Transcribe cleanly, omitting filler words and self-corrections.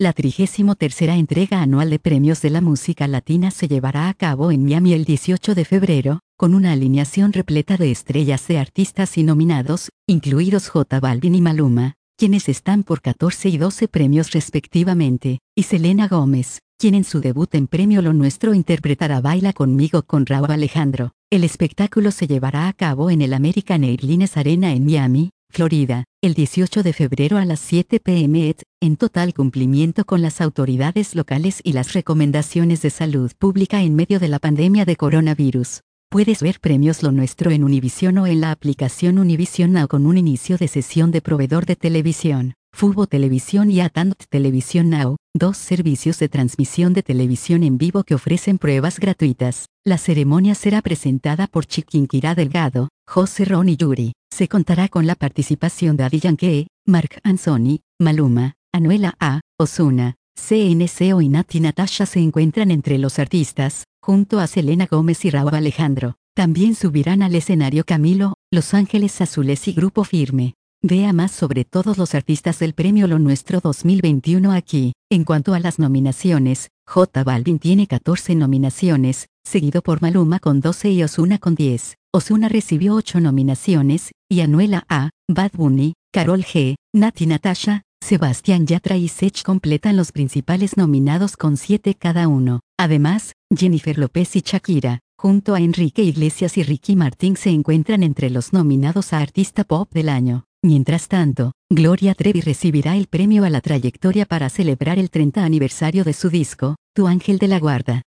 La 33ª entrega anual de premios de la música latina se llevará a cabo en Miami el 18 de febrero, con una alineación repleta de estrellas de artistas y nominados, incluidos J Balvin y Maluma, quienes están por 14 y 12 premios respectivamente, y Selena Gómez, quien en su debut en Premio Lo Nuestro interpretará Baila Conmigo con Rauw Alejandro. El espectáculo se llevará a cabo en el American Airlines Arena en Miami, Florida, el 18 de febrero a las 7 p.m. en total cumplimiento con las autoridades locales y las recomendaciones de salud pública en medio de la pandemia de coronavirus. Puedes ver Premios Lo Nuestro en Univision o en la aplicación Univision Now con un inicio de sesión de proveedor de televisión, Fubo Televisión y Atant Televisión Now, dos servicios de transmisión de televisión en vivo que ofrecen pruebas gratuitas. La ceremonia será presentada por Chiquinquirá Delgado, José Ron y Yuri. Se contará con la participación de Daddy Yankee, Marc Anthony, Maluma, Anuel A, Ozuna, CNCO y Natti Natasha se encuentran entre los artistas, junto a Selena Gómez y Rauw Alejandro. También subirán al escenario Camilo, Los Ángeles Azules y Grupo Firme. Vea más sobre todos los artistas del Premio Lo Nuestro 2021 aquí. En cuanto a las nominaciones, J Balvin tiene 14 nominaciones, seguido por Maluma con 12 y Ozuna con 10. Ozuna recibió 8 nominaciones, y Anuel A, Bad Bunny, Karol G, Natti Natasha, Sebastián Yatra y Sech completan los principales nominados con 7 cada uno. Además, Jennifer López y Shakira, junto a Enrique Iglesias y Ricky Martin se encuentran entre los nominados a Artista Pop del Año. Mientras tanto, Gloria Trevi recibirá el premio a la trayectoria para celebrar el 30 aniversario de su disco, Tu Ángel de la Guarda.